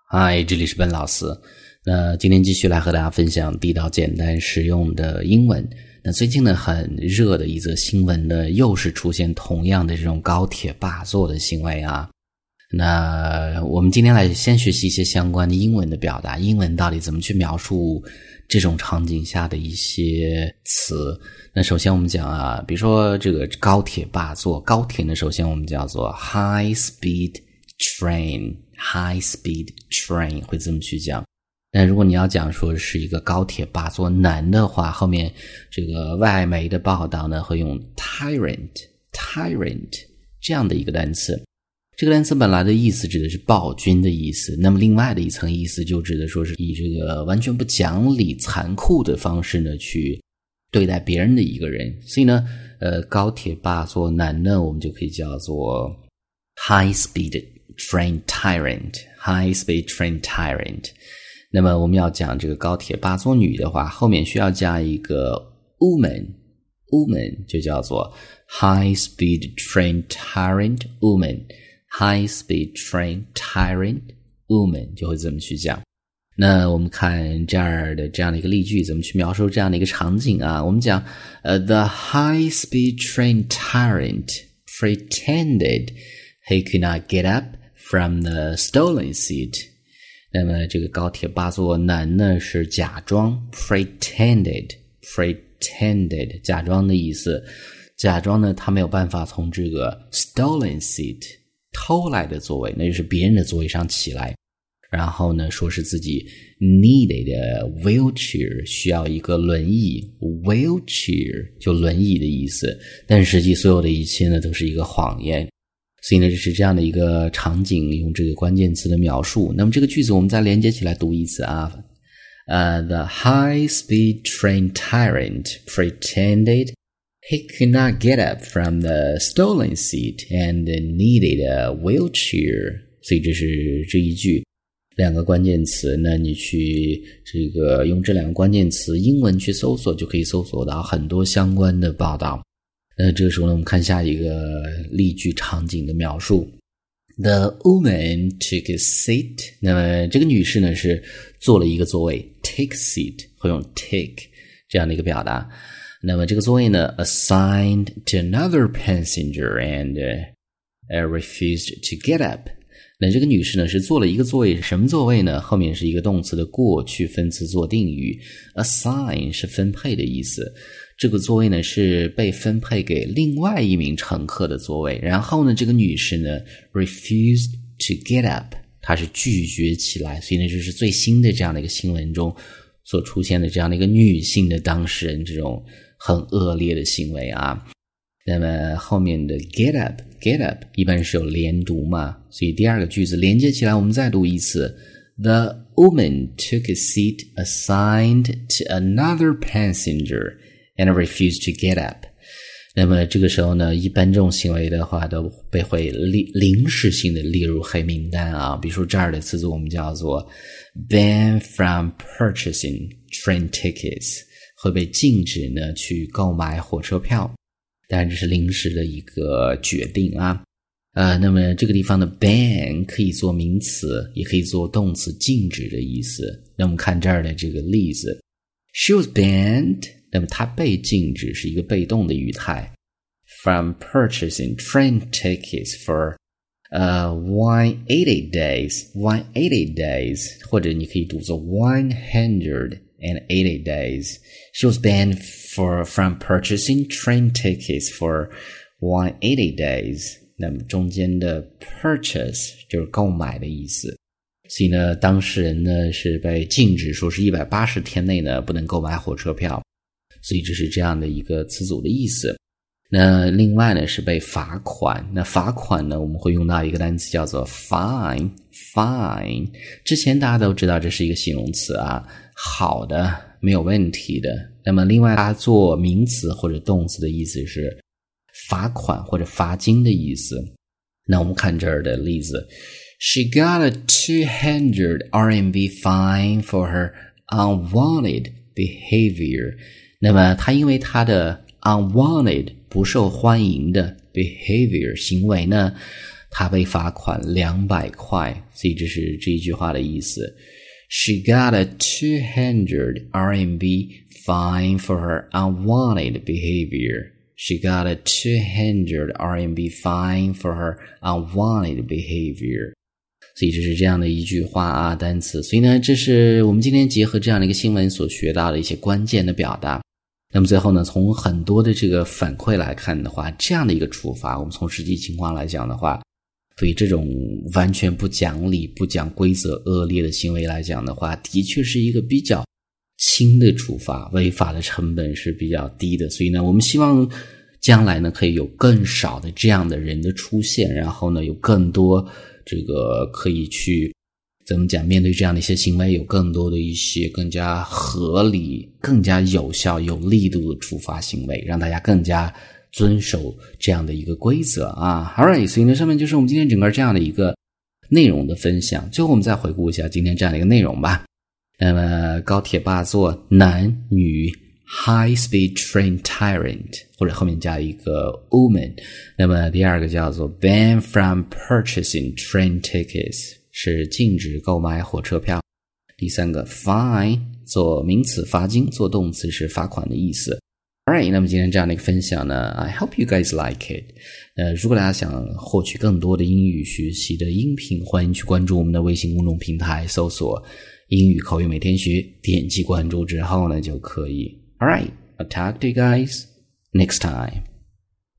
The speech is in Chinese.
嗨，这里是本老师。那今天继续来和大家分享地道简单实用的英文。那最近呢很热的一则新闻呢，又是出现同样的这种高铁霸座的行为啊。那我们今天来先学习一些相关的英文的表达，英文到底怎么去描述这种场景下的一些词。那首先我们讲啊，比如说这个高铁霸座，高铁呢首先我们叫做 high speed train，high speed train 会这么去讲。那如果你要讲说是一个高铁霸座男的话，后面这个外媒的报道呢会用 tyrant 这样的一个单词。这个单词本来的意思指的是暴君的意思，那么另外的一层意思就指的说是以这个完全不讲理残酷的方式呢去对待别人的一个人。所以呢高铁霸座男呢我们就可以叫做 high speed train tyrant。 那么我们要讲这个高铁霸座女的话，后面需要加一个 woman 就叫做 high speed train tyrant woman，high speed train tyrant woman 就会这么去讲。那我们看这儿的这样的一个例句，怎么去描述这样的一个场景啊？我们讲the high speed train tyrant pretended he could not get up from the stolen seat。 那么这个高铁霸座男呢是假装 pretended 假装的意思，假装呢他没有办法从这个 stolen seat偷来的座位，那就是别人的座位上起来，然后呢说是自己 needed a wheelchair 需要一个轮椅， wheelchair 就轮椅的意思，但实际所有的一切呢都是一个谎言。所以呢这是这样的一个场景，用这个关键词的描述。那么这个句子我们再连接起来读一次啊。The high speed train tyrant pretended he could not get up from the stolen seat and needed a wheelchair。 所以这是这一句两个关键词，那你去这个用这两个关键词英文去搜索，就可以搜索到很多相关的报道。这个时候呢我们看下一个例句场景的描述。 The woman took a seat， 那么这个女士呢是坐了一个座位， take seat 会用 take 这样的一个表达。那么这个座位呢 assigned to another passenger and refused to get up。 那这个女士呢是坐了一个座位，什么座位呢？后面是一个动词的过去分词做定语， assign 是分配的意思，这个座位呢是被分配给另外一名乘客的座位，然后呢这个女士呢 refused to get up， 她是拒绝起来。所以呢就是最新的这样的一个新闻中所出现的这样的一个女性的当事人这种很恶劣的行为啊。那么后面的 get up 一般是有连读嘛，所以第二个句子连接起来我们再读一次。 The woman took a seat assigned to another passenger and refused to get up。 那么这个时候呢一般这种行为的话都被会临时性的列入黑名单啊。比如说这儿的词组我们叫做 ban from purchasing train tickets， 会被禁止呢去购买火车票，当然这是临时的一个决定啊。那么这个地方的 ban 可以做名词也可以做动词，禁止的意思。那我们看这儿的这个例子， She was banned， 那么她被禁止是一个被动的语态， from purchasing train tickets for 180 days， 或者你可以读作180 days。 She was banned from purchasing train tickets for 180 days。 那么中间的 purchase 就是购买的意思，所以呢当事人呢是被禁止说是180天内呢不能购买火车票，所以这是这样的一个词组的意思。那另外呢是被罚款，那罚款呢我们会用到一个单词叫做 fine。 之前大家都知道这是一个形容词啊，好的没有问题的。那么另外它做名词或者动词的意思是罚款或者罚金的意思。那我们看这儿的例子， She got a 200 RMB fine for her unwanted behavior。 那么她因为她的 unwanted 不受欢迎的 behavior 行为呢， 他被罚款200块，所以这是这一句话的意思。She got a 200 RMB fine for her unwanted behavior. She got a 200 RMB fine for her unwanted behavior. 所以这是这样的一句话啊，单词。所以呢，这是我们今天结合这样的一个新闻所学到的一些关键的表达。那么最后呢，从很多的这个反馈来看的话，这样的一个处罚，我们从实际情况来讲的话，对于这种完全不讲理、不讲规则、恶劣的行为来讲的话，的确是一个比较轻的处罚，违法的成本是比较低的。所以呢，我们希望将来呢可以有更少的这样的人的出现，然后呢有更多这个可以去怎么讲，面对这样的一些行为有更多的一些更加合理、更加有效、有力度的处罚行为，让大家更加遵守这样的一个规则啊。 Alright， 所以呢上面就是我们今天整个这样的一个内容的分享。最后我们再回顾一下今天这样的一个内容吧。那么高铁霸座男女 High Speed Train Tyrant， 或者后面加一个 woman。 那么第二个叫做 Ban from Purchasing Train Tickets， 是禁止购买火车票。第三个 Fine 做名词，罚金做动词是罚款的意思。Alright， 那么今天这样的一个分享呢 I hope you guys like it。 如果大家想获取更多的英语学习的音频，欢迎去关注我们的微信公众平台，搜索英语口语每天学，点击关注之后呢就可以。Alright， I'll talk to you guys next time.